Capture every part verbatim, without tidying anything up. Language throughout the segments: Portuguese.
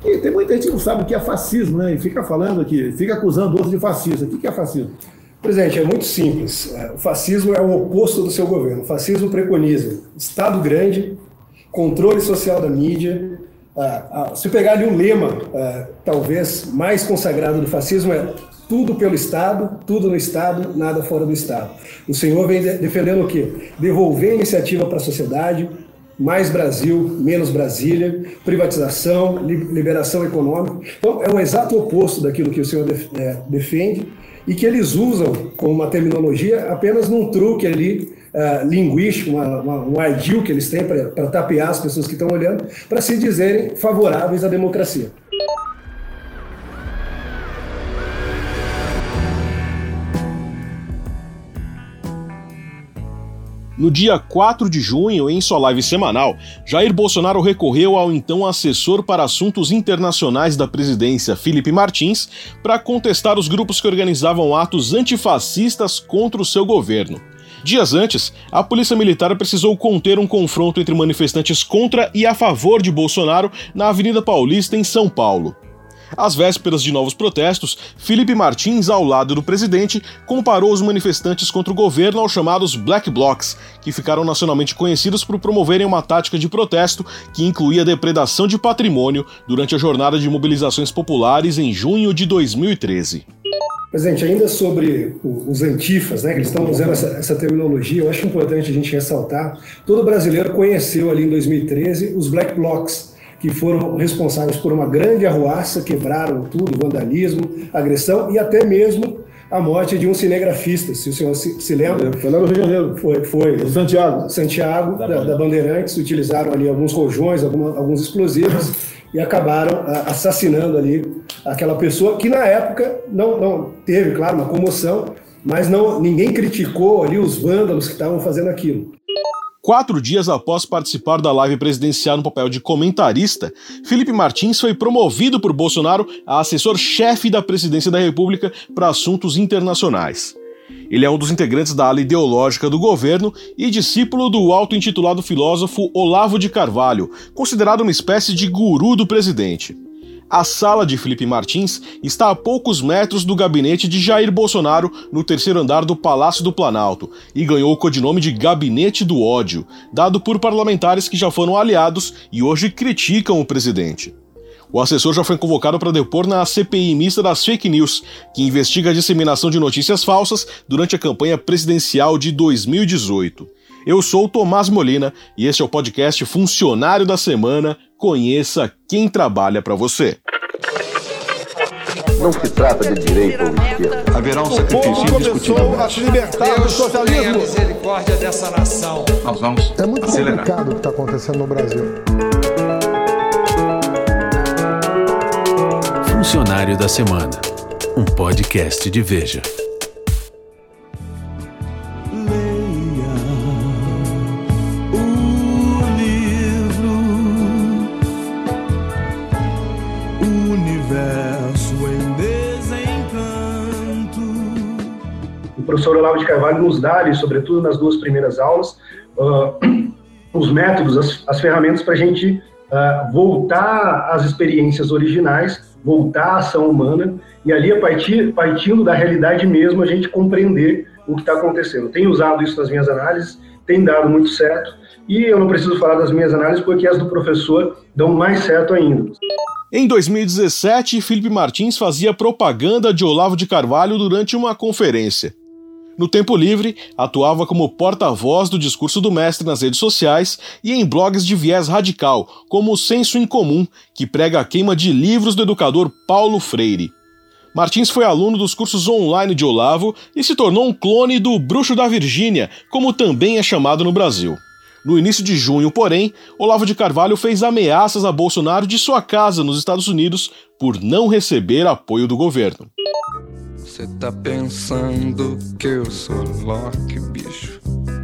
que tem muita gente que não sabe o que é fascismo, né? E fica falando aqui, fica acusando outro de fascista. O que é fascismo? Presidente, é muito simples. O fascismo é o oposto do seu governo. O fascismo preconiza Estado grande, controle social da mídia. Se pegar ali um lema, talvez mais consagrado do fascismo, é tudo pelo Estado, tudo no Estado, nada fora do Estado. O senhor vem defendendo o quê? Devolver a iniciativa para a sociedade, mais Brasil, menos Brasília, privatização, liberação econômica. Então, é o exato oposto daquilo que o senhor defende e que eles usam como uma terminologia apenas num truque ali uh, linguístico, uma, uma, um ardil que eles têm para tapear as pessoas que estão olhando, para se dizerem favoráveis à democracia. No dia quatro de junho, em sua live semanal, Jair Bolsonaro recorreu ao então assessor para assuntos internacionais da presidência, Felipe Martins, para contestar os grupos que organizavam atos antifascistas contra o seu governo. Dias antes, a Polícia Militar precisou conter um confronto entre manifestantes contra e a favor de Bolsonaro na Avenida Paulista, em São Paulo. Às vésperas de novos protestos, Felipe Martins, ao lado do presidente, comparou os manifestantes contra o governo aos chamados Black Blocs, que ficaram nacionalmente conhecidos por promoverem uma tática de protesto que incluía depredação de patrimônio durante a jornada de mobilizações populares em junho de dois mil e treze. Presidente, ainda sobre os antifas, né, que eles estão usando essa, essa terminologia, eu acho importante a gente ressaltar, todo brasileiro conheceu ali em dois mil e treze os Black Blocs, que foram responsáveis por uma grande arruaça, quebraram tudo, vandalismo, agressão e até mesmo a morte de um cinegrafista, se o senhor se, se lembra. Foi lá no Rio de Janeiro. Foi, foi. O Santiago. Santiago, da, da, da Bandeirantes, utilizaram ali alguns rojões, alguma, alguns explosivos e acabaram a, assassinando ali aquela pessoa que na época não, não teve, claro, uma comoção, mas não, ninguém criticou ali os vândalos que estavam fazendo aquilo. Quatro dias após participar da live presidencial no papel de comentarista, Felipe Martins foi promovido por Bolsonaro a assessor-chefe da Presidência da República para assuntos internacionais. Ele é um dos integrantes da ala ideológica do governo e discípulo do auto-intitulado filósofo Olavo de Carvalho, considerado uma espécie de guru do presidente. A sala de Felipe Martins está a poucos metros do gabinete de Jair Bolsonaro, no terceiro andar do Palácio do Planalto, e ganhou o codinome de Gabinete do Ódio, dado por parlamentares que já foram aliados e hoje criticam o presidente. O assessor já foi convocado para depor na C P I mista das fake news, que investiga a disseminação de notícias falsas durante a campanha presidencial de dois mil e dezoito. Eu sou o Tomás Molina e este é o podcast Funcionário da Semana. Conheça quem trabalha para você. Não se trata de direita ou esquerda. Haverá um sacrifício indiscutível. A se libertar do socialismo. Tenha misericórdia dessa nação. Nós vamos É muito acelerar. complicado o que está acontecendo no Brasil. Funcionário da Semana, um podcast de Veja. O professor Olavo de Carvalho nos dá ali, sobretudo nas duas primeiras aulas, uh, os métodos, as, as ferramentas para a gente uh, voltar às experiências originais, voltar à ação humana e ali, a partir, partindo da realidade mesmo, a gente compreender o que está acontecendo. Tenho usado isso nas minhas análises, tem dado muito certo e eu não preciso falar das minhas análises porque as do professor dão mais certo ainda. Em dois mil e dezessete, Felipe Martins fazia propaganda de Olavo de Carvalho durante uma conferência. No tempo livre, atuava como porta-voz do discurso do mestre nas redes sociais e em blogs de viés radical, como o Senso em Comum, que prega a queima de livros do educador Paulo Freire. Martins foi aluno dos cursos online de Olavo e se tornou um clone do Bruxo da Virgínia, como também é chamado no Brasil. No início de junho, porém, Olavo de Carvalho fez ameaças a Bolsonaro de sua casa nos Estados Unidos por não receber apoio do governo. Você tá pensando que eu sou Loki, bicho?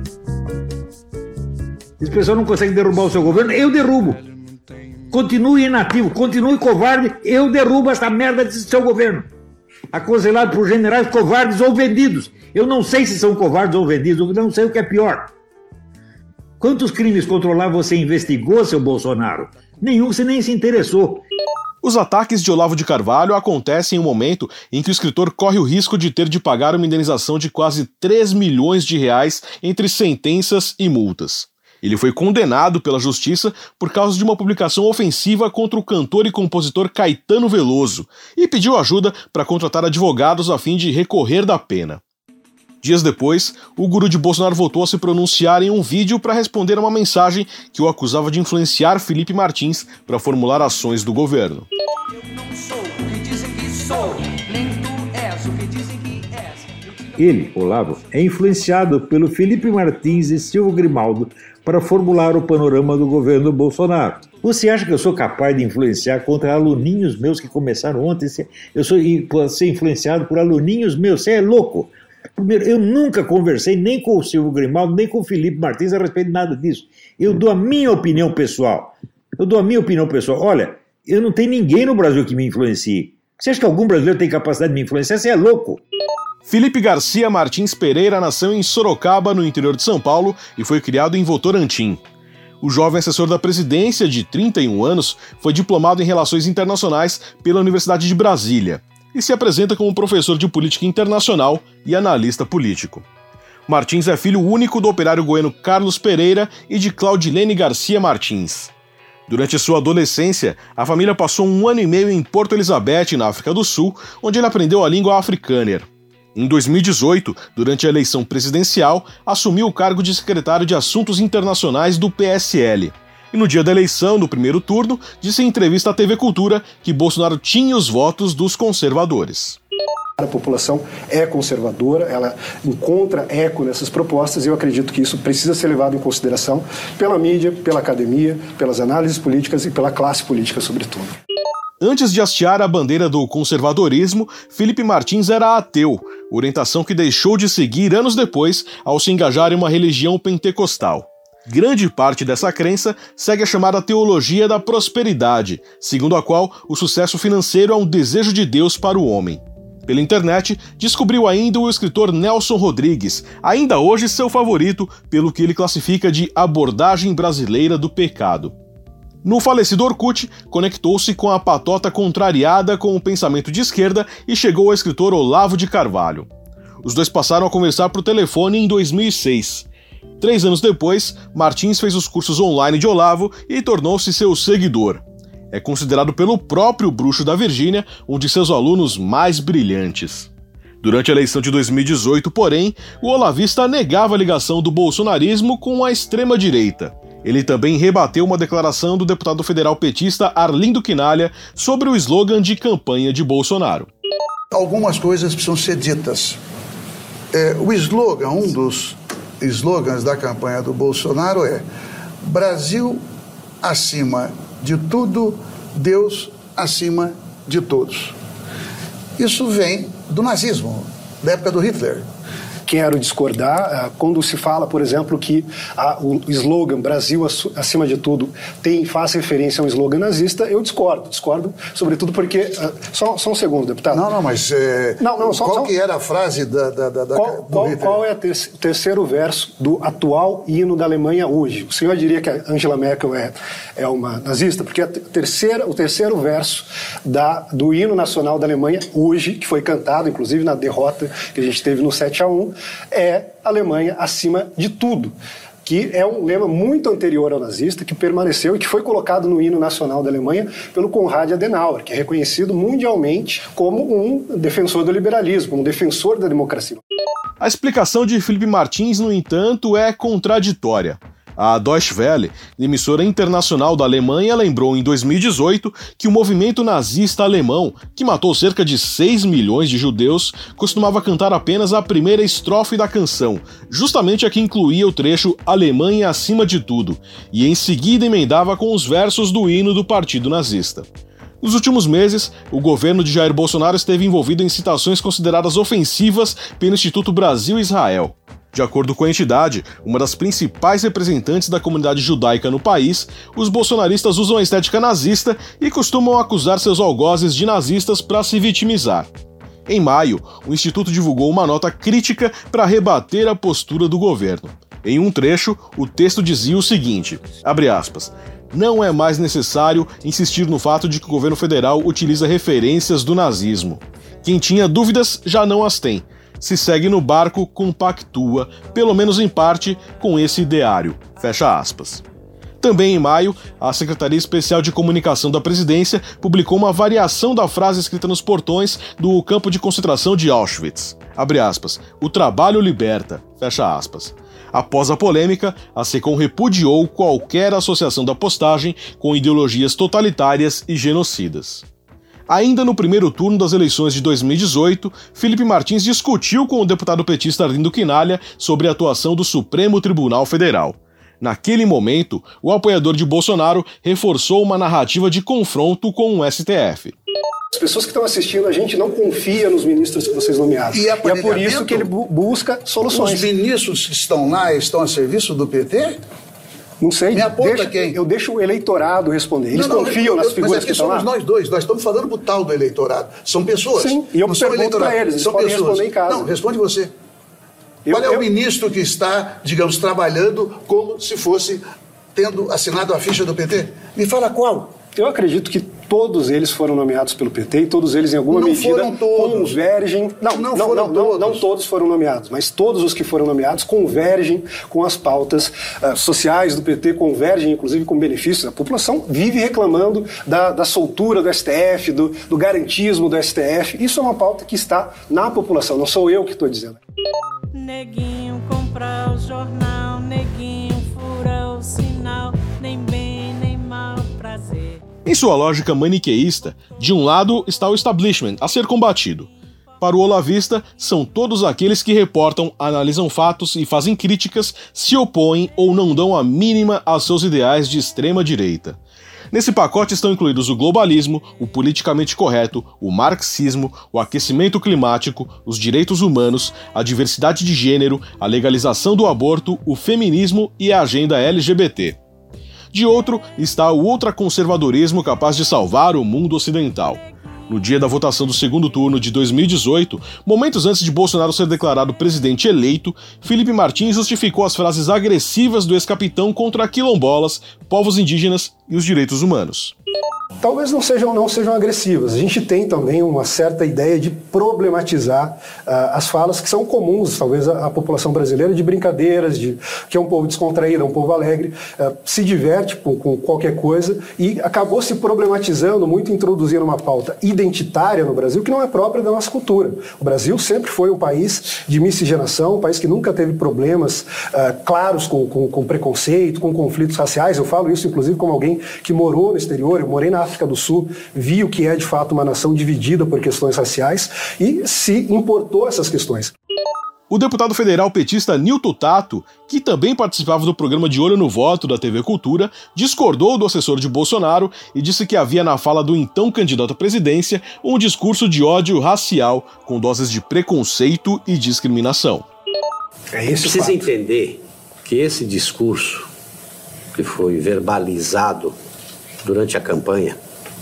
Esse pessoal não consegue derrubar o seu governo, eu derrubo. Continue inativo, continue covarde, eu derrubo essa merda desse seu governo. Aconselhado por generais covardes ou vendidos. Eu não sei se são covardes ou vendidos, eu não sei o que é pior. Quantos crimes contra o Olavo você investigou, seu Bolsonaro? Nenhum, você nem se interessou. Os ataques de Olavo de Carvalho acontecem em um momento em que o escritor corre o risco de ter de pagar uma indenização de quase três milhões de reais entre sentenças e multas. Ele foi condenado pela justiça por causa de uma publicação ofensiva contra o cantor e compositor Caetano Veloso e pediu ajuda para contratar advogados a fim de recorrer da pena. Dias depois, o guru de Bolsonaro voltou a se pronunciar em um vídeo para responder a uma mensagem que o acusava de influenciar Felipe Martins para formular ações do governo. Eu não sou o que dizem que sou, nem tu és o que dizem que és. Ele, Olavo, é influenciado pelo Felipe Martins e Silvio Grimaldo para formular o panorama do governo Bolsonaro. Você acha que eu sou capaz de influenciar contra aluninhos meus que começaram ontem? Eu sou ser influenciado por aluninhos meus? Você é louco? Primeiro, eu nunca conversei nem com o Silvio Grimaldo, nem com o Felipe Martins a respeito de nada disso. Eu dou a minha opinião pessoal. Eu dou a minha opinião pessoal. Olha, eu não tenho ninguém no Brasil que me influencie. Você acha que algum brasileiro tem capacidade de me influenciar? Você é louco. Felipe Garcia Martins Pereira nasceu em Sorocaba, no interior de São Paulo, e foi criado em Votorantim. O jovem assessor da presidência, de trinta e um anos, foi diplomado em Relações Internacionais pela Universidade de Brasília e se apresenta como professor de política internacional e analista político. Martins é filho único do operário goiano Carlos Pereira e de Claudilene Garcia Martins. Durante sua adolescência, a família passou um ano e meio em Porto Elizabeth, na África do Sul, onde ele aprendeu a língua africâner. Em dois mil e dezoito, durante a eleição presidencial, assumiu o cargo de secretário de Assuntos Internacionais do P S L. E no dia da eleição, no primeiro turno, disse em entrevista à T V Cultura que Bolsonaro tinha os votos dos conservadores. A população é conservadora, ela encontra eco nessas propostas e eu acredito que isso precisa ser levado em consideração pela mídia, pela academia, pelas análises políticas e pela classe política, sobretudo. Antes de hastear a bandeira do conservadorismo, Felipe Martins era ateu, orientação que deixou de seguir anos depois ao se engajar em uma religião pentecostal. Grande parte dessa crença segue a chamada teologia da prosperidade, segundo a qual o sucesso financeiro é um desejo de Deus para o homem. Pela internet, descobriu ainda o escritor Nelson Rodrigues, ainda hoje seu favorito pelo que ele classifica de abordagem brasileira do pecado. No falecido Orkut, conectou-se com a patota contrariada com o pensamento de esquerda e chegou ao escritor Olavo de Carvalho. Os dois passaram a conversar por telefone em dois mil e seis. Três anos depois, Martins fez os cursos online de Olavo e tornou-se seu seguidor. É considerado pelo próprio Bruxo da Virgínia um de seus alunos mais brilhantes. Durante a eleição de dois mil e dezoito, porém, o olavista negava a ligação do bolsonarismo com a extrema-direita. Ele também rebateu uma declaração do deputado federal petista Arlindo Quinalha sobre o slogan de campanha de Bolsonaro. Algumas coisas precisam ser ditas. É, o slogan, um dos slogans da campanha do Bolsonaro é Brasil acima de tudo, Deus acima de todos. Isso vem do nazismo, da época do Hitler. Quero discordar quando se fala, por exemplo, que a, o slogan Brasil acima de tudo tem, faz referência a um slogan nazista. Eu discordo, discordo, sobretudo porque... Só, só um segundo, deputado. Não, não, mas é, não, não, só, qual só, que era a frase da, da, da, qual, do qual, Hitler? Qual é o ter, terceiro verso do atual hino da Alemanha hoje? O senhor diria que a Angela Merkel é, é uma nazista? Porque a terceira, o terceiro verso da, do hino nacional da Alemanha hoje, que foi cantado, inclusive, na derrota que a gente teve no sete a um, é Alemanha acima de tudo, que é um lema muito anterior ao nazista, que permaneceu e que foi colocado no hino nacional da Alemanha pelo Konrad Adenauer, que é reconhecido mundialmente como um defensor do liberalismo, um defensor da democracia. A explicação de Felipe Martins, no entanto, é contraditória. A Deutsche Welle, emissora internacional da Alemanha, lembrou em dois mil e dezoito que o movimento nazista alemão, que matou cerca de seis milhões de judeus, costumava cantar apenas a primeira estrofe da canção, justamente a que incluía o trecho Alemanha acima de tudo, e em seguida emendava com os versos do hino do partido nazista. Nos últimos meses, o governo de Jair Bolsonaro esteve envolvido em citações consideradas ofensivas pelo Instituto Brasil-Israel. De acordo com a entidade, uma das principais representantes da comunidade judaica no país, os bolsonaristas usam a estética nazista e costumam acusar seus algozes de nazistas para se vitimizar. Em maio, o Instituto divulgou uma nota crítica para rebater a postura do governo. Em um trecho, o texto dizia o seguinte, abre aspas, Não é mais necessário insistir no fato de que o governo federal utiliza referências do nazismo. Quem tinha dúvidas já não as tem. Se segue no barco, compactua, pelo menos em parte, com esse ideário. Fecha aspas. Também em maio, a Secretaria Especial de Comunicação da Presidência publicou uma variação da frase escrita nos portões do campo de concentração de Auschwitz. Abre aspas. O trabalho liberta. Fecha aspas. Após a polêmica, a SECOM repudiou qualquer associação da postagem com ideologias totalitárias e genocidas. Ainda no primeiro turno das eleições de dois mil e dezoito, Felipe Martins discutiu com o deputado petista Arlindo Quinalha sobre a atuação do Supremo Tribunal Federal. Naquele momento, o apoiador de Bolsonaro reforçou uma narrativa de confronto com o S T F. As pessoas que estão assistindo, a gente não confia nos ministros que vocês nomearam. E, é e é por isso que ele bu- busca soluções. Os ministros que estão lá estão a serviço do P T? Não sei. Me aponta deixa, quem? Eu deixo o eleitorado responder. Eles não, não, confiam eu, nas eu, figuras mas é que estão lá? somos nós dois. Nós estamos falando pro tal do eleitorado. São pessoas. Sim, e eu não são pergunto eleitorado. para eles. Eles são podem pessoas. responder em casa. Não, responde você. Eu, Qual é eu... o ministro que está, digamos, trabalhando como se fosse tendo assinado a ficha do P T? Me fala qual. Eu acredito que todos eles foram nomeados pelo P T e todos eles, em alguma não medida, foram todos. convergem... Não, não, não, foram não, todos. não, não todos foram nomeados, mas todos os que foram nomeados convergem com as pautas uh, sociais do P T, convergem, inclusive, com benefícios. A população vive reclamando da, da soltura do S T F, do, do garantismo do S T F. Isso é uma pauta que está na população, não sou eu que estou dizendo. Neguinho compra o jornal, neguinho fura o sinal, nem bem nem mal prazer. Em sua lógica maniqueísta, de um lado está o establishment a ser combatido. Para o olavista, são todos aqueles que reportam, analisam fatos e fazem críticas, se opõem ou não dão a mínima aos seus ideais de extrema-direita. Nesse pacote estão incluídos o globalismo, o politicamente correto, o marxismo, o aquecimento climático, os direitos humanos, a diversidade de gênero, a legalização do aborto, o feminismo e a agenda L G B T. De outro está o ultraconservadorismo capaz de salvar o mundo ocidental. No dia da votação do segundo turno de dois mil e dezoito, momentos antes de Bolsonaro ser declarado presidente eleito, Felipe Martins justificou as frases agressivas do ex-capitão contra quilombolas, povos indígenas e os direitos humanos. Talvez não sejam, não sejam agressivas. A gente tem também uma certa ideia de problematizar uh, as falas que são comuns, talvez, à, à população brasileira, de brincadeiras, de que é um povo descontraído, é um povo alegre, uh, se diverte com, com qualquer coisa e acabou se problematizando muito, introduzindo uma pauta identitária no Brasil que não é própria da nossa cultura. O Brasil sempre foi um país de miscigenação, um país que nunca teve problemas uh, claros com, com, com preconceito, com conflitos raciais. Eu falo isso, inclusive, como alguém que morou no exterior, eu morei na África do Sul, vi o que é de fato uma nação dividida por questões raciais e se importou essas questões. O deputado federal petista Nilton Tato, que também participava do programa De Olho no Voto da T V Cultura, discordou do assessor de Bolsonaro e disse que havia na fala do então candidato à presidência um discurso de ódio racial com doses de preconceito e discriminação. É esse Precisa fato. entender que esse discurso que foi verbalizado durante a campanha,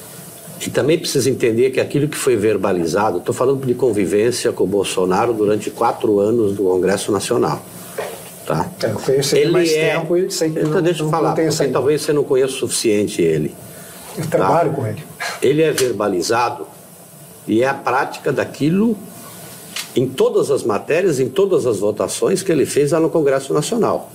e também precisa entender que aquilo que foi verbalizado, estou falando de convivência com o Bolsonaro durante quatro anos do Congresso Nacional. Tá? É, eu conheço ele mais é... tempo e sei que então, não, deixa eu não, falar, não tem porque talvez você não conheça o suficiente ele. Eu trabalho tá? com ele. Ele é verbalizado e é a prática daquilo em todas as matérias, em todas as votações que ele fez lá no Congresso Nacional.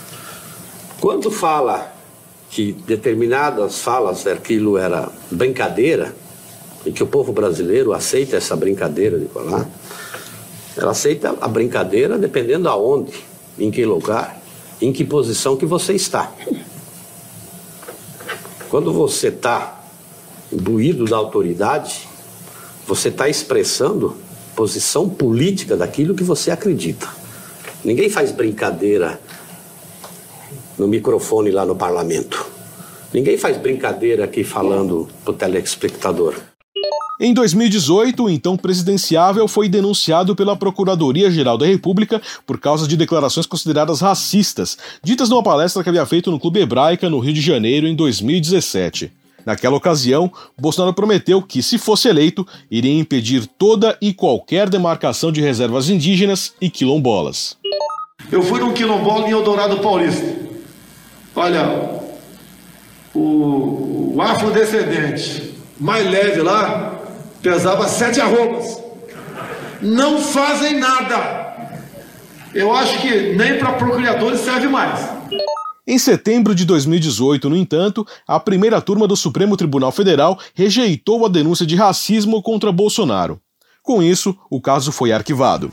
Quando fala que determinadas falas daquilo era brincadeira e que o povo brasileiro aceita essa brincadeira de falar, ela aceita a brincadeira dependendo aonde, em que lugar, em que posição que você está. Quando você está imbuído da autoridade, você está expressando posição política daquilo que você acredita. Ninguém faz brincadeira no microfone lá no parlamento. Ninguém faz brincadeira aqui falando pro telespectador. Em dois mil e dezoito, o então presidenciável foi denunciado pela Procuradoria-Geral da República por causa de declarações consideradas racistas, ditas numa palestra que havia feito no Clube Hebraica, no Rio de Janeiro, em dois mil e dezessete. Naquela ocasião, Bolsonaro prometeu que, se fosse eleito, iria impedir toda e qualquer demarcação de reservas indígenas e quilombolas. Eu fui num quilombola em Eldorado Paulista. Olha, o, o afrodescendente mais leve lá pesava sete arrobas. Não fazem nada. Eu acho que nem para procriadores serve mais. Em setembro de dois mil e dezoito, no entanto, a primeira turma do Supremo Tribunal Federal rejeitou a denúncia de racismo contra Bolsonaro. Com isso, o caso foi arquivado.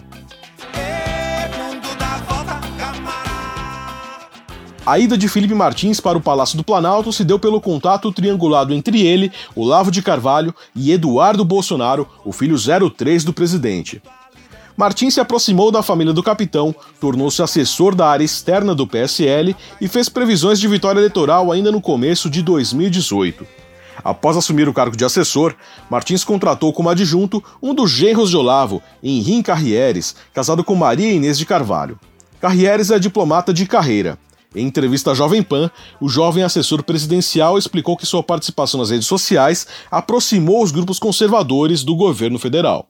A ida de Felipe Martins para o Palácio do Planalto se deu pelo contato triangulado entre ele, Olavo de Carvalho e Eduardo Bolsonaro, o filho zero três do presidente. Martins se aproximou da família do capitão, tornou-se assessor da área externa do P S L e fez previsões de vitória eleitoral ainda no começo de dois mil e dezoito. Após assumir o cargo de assessor, Martins contratou como adjunto um dos genros de Olavo, Henrim Carrieres, casado com Maria Inês de Carvalho. Carrieres é diplomata de carreira. Em entrevista à Jovem Pan, o jovem assessor presidencial explicou que sua participação nas redes sociais aproximou os grupos conservadores do governo federal.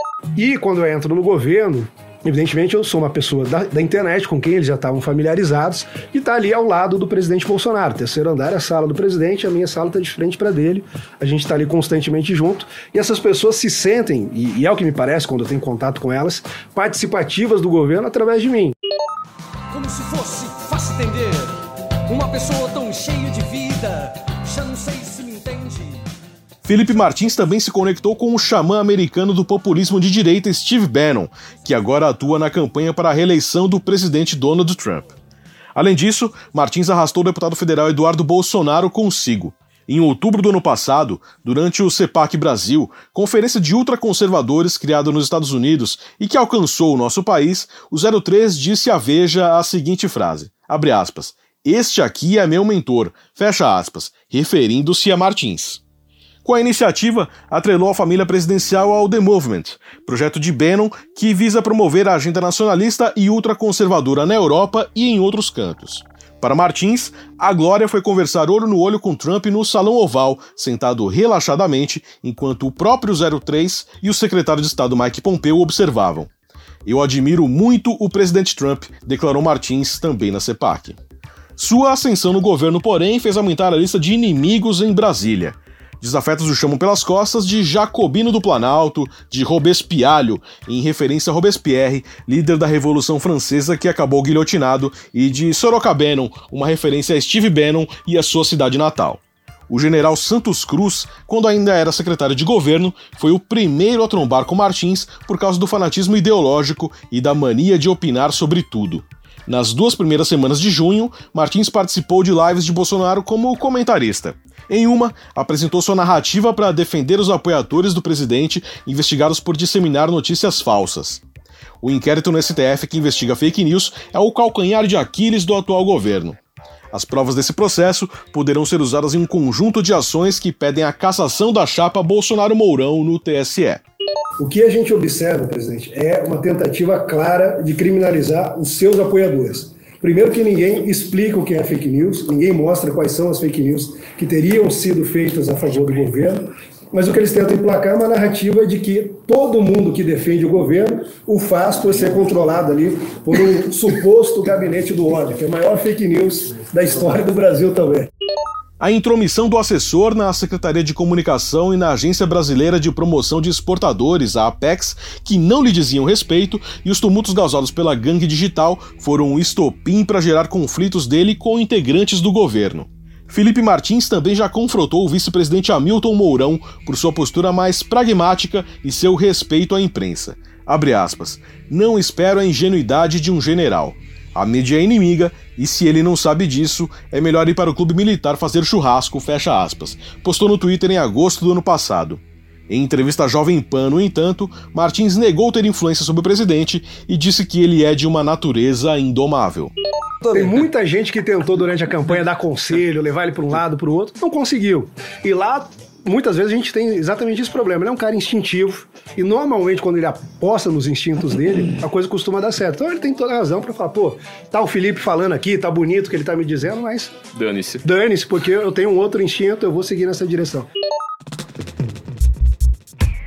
E quando eu entro no governo, evidentemente eu sou uma pessoa da, da internet com quem eles já estavam familiarizados e está ali ao lado do presidente Bolsonaro. Terceiro andar é a sala do presidente, a minha sala está de frente para dele, a gente está ali constantemente junto e essas pessoas se sentem, e, e é o que me parece quando eu tenho contato com elas, participativas do governo através de mim. Como se fosse fácil entender, uma pessoa tão cheia de vida, já não sei se me entende. Felipe Martins também se conectou com o xamã americano do populismo de direita Steve Bannon, que agora atua na campanha para a reeleição do presidente Donald Trump. Além disso, Martins arrastou o deputado federal Eduardo Bolsonaro consigo. Em outubro do ano passado, durante o CEPAC Brasil, conferência de ultraconservadores criada nos Estados Unidos e que alcançou o nosso país, o zero três disse à Veja a seguinte frase, abre aspas, este aqui é meu mentor, fecha aspas, referindo-se a Martins. Com a iniciativa, atrelou a família presidencial ao The Movement, projeto de Bannon que visa promover a agenda nacionalista e ultraconservadora na Europa e em outros cantos. Para Martins, a glória foi conversar olho no olho com Trump no Salão Oval, sentado relaxadamente, enquanto o próprio zero três e o secretário de Estado Mike Pompeo observavam. Eu admiro muito o presidente Trump, declarou Martins também na CEPAC. Sua ascensão no governo, porém, fez aumentar a lista de inimigos em Brasília. Desafetos o chamam pelas costas de Jacobino do Planalto, de Robespialho, em referência a Robespierre, líder da Revolução Francesa que acabou guilhotinado, e de Sorocabano, uma referência a Steve Bannon e a sua cidade natal. O general Santos Cruz, quando ainda era secretário de governo, foi o primeiro a trombar com Martins por causa do fanatismo ideológico e da mania de opinar sobre tudo. Nas duas primeiras semanas de junho, Martins participou de lives de Bolsonaro como comentarista. Em uma, apresentou sua narrativa para defender os apoiadores do presidente investigados por disseminar notícias falsas. O inquérito no S T F que investiga fake news é o calcanhar de Aquiles do atual governo. As provas desse processo poderão ser usadas em um conjunto de ações que pedem a cassação da chapa Bolsonaro-Mourão no T S E. O que a gente observa, presidente, é uma tentativa clara de criminalizar os seus apoiadores. Primeiro que ninguém explica o que é fake news, ninguém mostra quais são as fake news que teriam sido feitas a favor do governo, mas o que eles tentam emplacar é uma narrativa de que todo mundo que defende o governo o faz por ser controlado ali por um suposto gabinete do ódio, que é a maior fake news da história do Brasil também. A intromissão do assessor na Secretaria de Comunicação e na Agência Brasileira de Promoção de Exportadores, a Apex, que não lhe diziam respeito, e os tumultos causados pela gangue digital foram um estopim para gerar conflitos dele com integrantes do governo. Felipe Martins também já confrontou o vice-presidente Hamilton Mourão por sua postura mais pragmática e seu respeito à imprensa. Abre aspas, não espero a ingenuidade de um general. A mídia é inimiga, e se ele não sabe disso, é melhor ir para o clube militar fazer churrasco, fecha aspas, postou no Twitter em agosto do ano passado. Em entrevista à Jovem Pan, no entanto, Martins negou ter influência sobre o presidente e disse que ele é de uma natureza indomável. Tem muita gente que tentou durante a campanha dar conselho, levar ele para um lado, para o outro, não conseguiu. E lá, muitas vezes a gente tem exatamente esse problema. Ele é um cara instintivo e normalmente quando ele aposta nos instintos dele, a coisa costuma dar certo. Então ele tem toda a razão para falar, pô, tá o Felipe falando aqui, tá bonito o que ele tá me dizendo, mas... Dane-se. Dane-se, porque eu tenho um outro instinto, eu vou seguir nessa direção.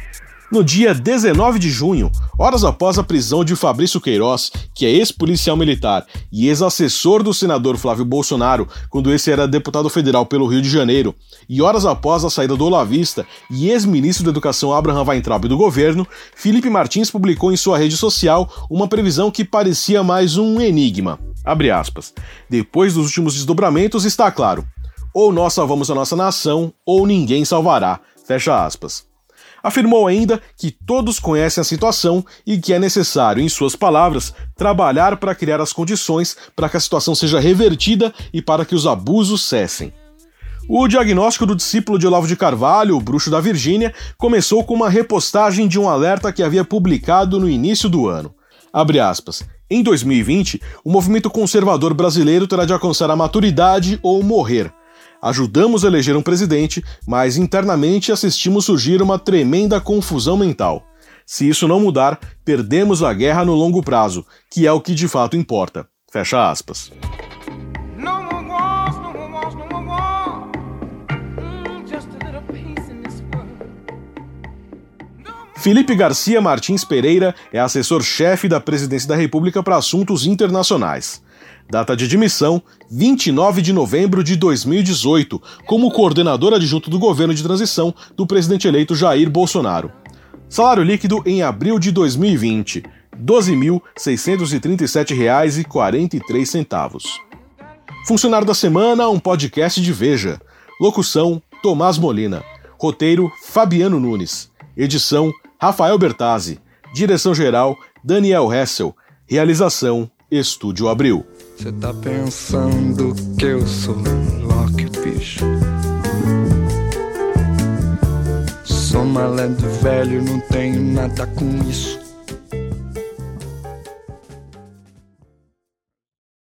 No dia dezenove de junho, horas após a prisão de Fabrício Queiroz, que é ex-policial militar e ex-assessor do senador Flávio Bolsonaro, quando esse era deputado federal pelo Rio de Janeiro, e horas após a saída do olavista e ex-ministro da Educação Abraham Weintraub do governo, Felipe Martins publicou em sua rede social uma previsão que parecia mais um enigma. Abre aspas. Depois dos últimos desdobramentos está claro. Ou nós salvamos a nossa nação, ou ninguém salvará. Fecha aspas. Afirmou ainda que todos conhecem a situação e que é necessário, em suas palavras, trabalhar para criar as condições para que a situação seja revertida e para que os abusos cessem. O diagnóstico do discípulo de Olavo de Carvalho, o bruxo da Virgínia, começou com uma repostagem de um alerta que havia publicado no início do ano. Abre aspas. Em dois mil e vinte, o movimento conservador brasileiro terá de alcançar a maturidade ou morrer. Ajudamos a eleger um presidente, mas internamente assistimos surgir uma tremenda confusão mental. Se isso não mudar, perdemos a guerra no longo prazo, que é o que de fato importa. Fecha aspas. Felipe Garcia Martins Pereira é assessor-chefe da Presidência da República para Assuntos Internacionais. Data de admissão, vinte e nove de novembro de dois mil e dezoito, como coordenador adjunto do governo de transição do presidente eleito Jair Bolsonaro. Salário líquido em abril de dois mil e vinte, doze mil seiscentos e trinta e sete reais e quarenta e três centavos. Funcionário da Semana, um podcast de Veja. Locução, Tomás Molina. Roteiro, Fabiano Nunes. Edição, Rafael Bertazzi. Direção-geral, Daniel Hessel. Realização, Estúdio Abril. Cê tá pensando que eu sou Loki, bicho? Sou malandro velho, não tenho nada com isso.